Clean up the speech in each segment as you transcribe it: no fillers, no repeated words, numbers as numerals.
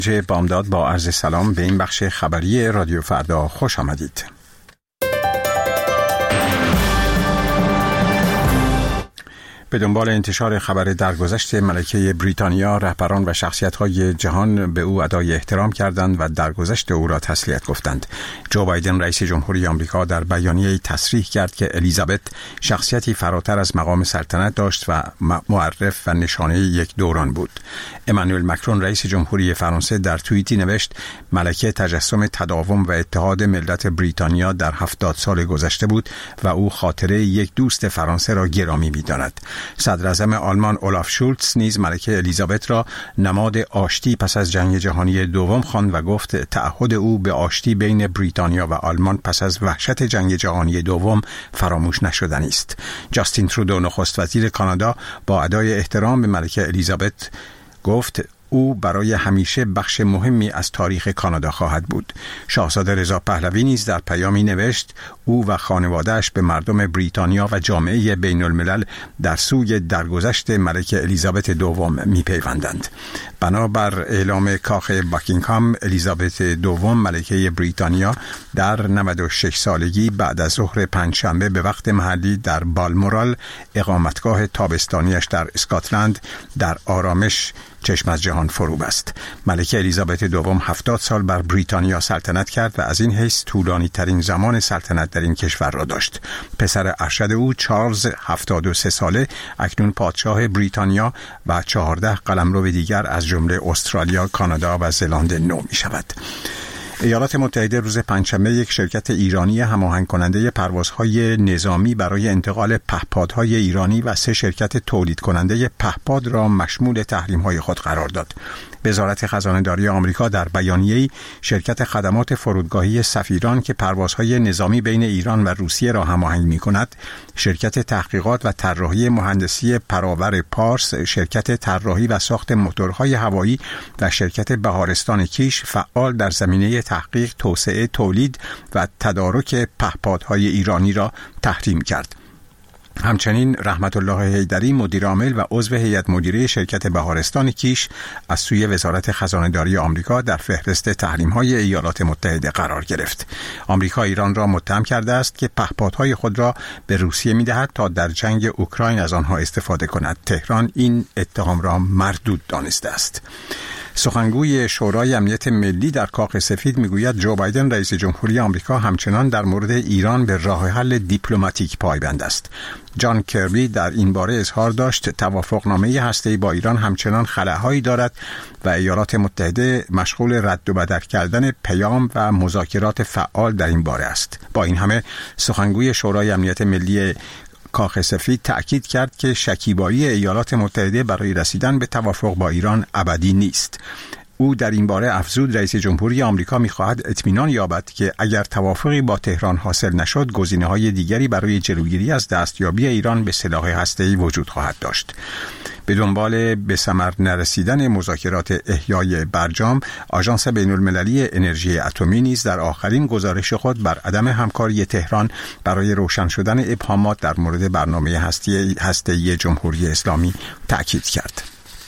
بامداد با عرض سلام به این بخش خبری رادیو فردا خوش آمدید. به دنبال انتشار خبر درگذشت ملکه بریتانیا، رهبران و شخصیت‌های جهان به او ادای احترام کردند و درگذشت او را تسلیت گفتند. جو بایدن رئیس جمهوری آمریکا در بیانیه‌ای تصریح کرد که الیزابت شخصیتی فراتر از مقام سلطنت داشت و معرف و نشانه یک دوران بود. امانوئل مکرون رئیس جمهوری فرانسه در توییتی نوشت ملکه تجسم تداوم و اتحاد ملت بریتانیا در 70 سال گذشته بود و او خاطره یک دوست فرانسه را گرامی می‌داند. صدر اعظم آلمان اولاف شولتز نیز ملکه الیزابت را نماد آشتی پس از جنگ جهانی دوم خواند و گفت تعهد او به آشتی بین بریتانیا و آلمان پس از وحشت جنگ جهانی دوم فراموش نشدنی است. جاستین ترودو نخست وزیر کانادا با ادای احترام به ملکه الیزابت گفت او برای همیشه بخش مهمی از تاریخ کانادا خواهد بود. شاهزاده رضا پهلوی نیز در پیامی نوشت او و خانواده‌اش به مردم بریتانیا و جامعه بین الملل در سوی درگذشت ملکه الیزابت دوم می‌پیوندند. بنابر اعلام کاخ باکینگهام، الیزابت دوم ملکه بریتانیا در 96 سالگی بعد از ظهر پنجشنبه به وقت محلی در بالمورال، اقامتگاه تابستانیش در اسکاتلند، در آرامش چشم از جهان فرو بست. ملکه الیزابت دوم 70 سال بر بریتانیا سلطنت کرد و از این حیث طولانی ترین زمان سلطنت در این کشور را داشت. پسر ارشد او چارلز 73 ساله اکنون پادشاه بریتانیا و 14 قلمرو دیگر از جمله استرالیا، کانادا و زلاند نو می شود. ایالات متحده روز پنجشنبه یک شرکت ایرانی هماهنگ کننده پروازهای نظامی برای انتقال پهپادهای ایرانی و 3 شرکت تولید کننده پهپاد را مشمول تحریم‌های خود قرار داد. وزارت خزانه‌داری آمریکا در بیانیه‌ای شرکت خدمات فرودگاهی سفیران که پروازهای نظامی بین ایران و روسیه را هماهنگ می‌کند، شرکت تحقیقات و طراحی مهندسی پراور پارس، شرکت طراحی و ساخت موتورهای هوایی و شرکت بهارستان کیش فعال در زمینه تحقیق، توسعه، تولید و تدارک پهپادهای ایرانی را تحریم کرد. همچنین رحمت الله حیدری مدیر عامل و عضو هیئت مدیره شرکت بهارستان کیش از سوی وزارت خزانه‌داری آمریکا در فهرست تحریم‌های ایالات متحده قرار گرفت. آمریکا ایران را متهم کرده است که پهپادهای خود را به روسیه می‌دهد تا در جنگ اوکراین از آنها استفاده کند. تهران این اتهام را مردود دانسته است. سخنگوی شورای امنیت ملی در کاخ سفید میگوید جو بایدن رئیس جمهوری آمریکا همچنان در مورد ایران به راه حل دیپلماتیک پایبند است. جان کربی در این باره اظهار داشت توافقنامه هسته‌ای با ایران همچنان خلاهایی دارد و ایالات متحده مشغول رد و بدل کردن پیام و مذاکرات فعال در این باره است. با این همه سخنگوی شورای امنیت ملی کاخ سفید تأکید کرد که شکیبایی ایالات متحده برای رسیدن به توافق با ایران ابدی نیست. او در این باره افزود رئیس جمهوری آمریکا می‌خواهد اطمینان یابد که اگر توافقی با تهران حاصل نشد، گزینه‌های دیگری برای جلوگیری از دستیابی ایران به سلاح هسته‌ای وجود خواهد داشت. به دنبال به ثمر نرسیدن مذاکرات احیای برجام، آژانس بین‌المللی انرژی اتمی نیز در آخرین گزارش خود بر عدم همکاری تهران برای روشن شدن ابهامات در مورد برنامه هسته‌ای جمهوری اسلامی تأکید کرد.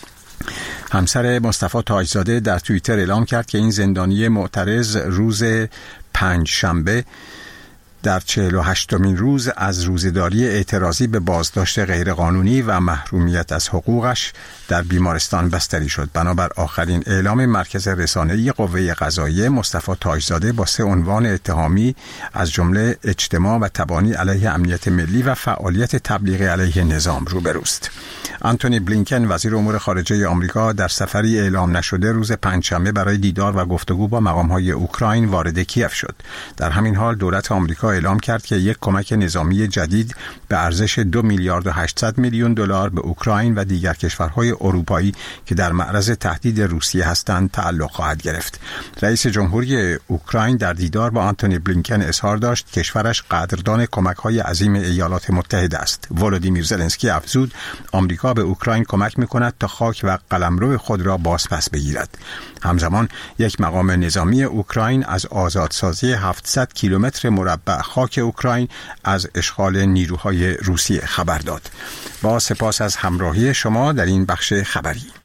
همسر مصطفی تاجزاده در توییتر اعلام کرد که این زندانی معترض روز پنجشنبه در 48مین روز از روزه‌داری اعتراضی به بازداشت غیرقانونی و محرومیت از حقوقش در بیمارستان بستری شد. بنابر آخرین اعلام مرکز رسانه‌ای قوه قضاییه، مصطفی تاجزاده با 3 عنوان اتهامی از جمله اجتماع و تبانی علیه امنیت ملی و فعالیت تبلیغ علیه نظام روبروست. آنتونی بلینکن وزیر امور خارجه آمریکا در سفری اعلام نشده روز پنجشنبه برای دیدار و گفتگو با مقام‌های اوکراین وارد کیف شد. در همین حال دولت آمریکا اعلام کرد که یک کمک نظامی جدید به ارزش 2 میلیارد و 800 میلیون دلار به اوکراین و دیگر کشورهای اروپایی که در معرض تهدید روسیه هستند تعلق خواهد گرفت. رئیس جمهوری اوکراین در دیدار با آنتونی بلینکن اظهار داشت کشورش قدردان کمک‌های عظیم ایالات متحده است. ولودیمیر زلنسکی افزود آمریکا به اوکراین کمک می‌کند تا خاک و قلمرو خود را بازپس بگیرد. همزمان یک مقام نظامی اوکراین از آزادسازی 700 کیلومتر مربع خاک اوکراین از اشغال نیروهای روسیه خبر داد. با سپاس از همراهی شما در این بخش خبری.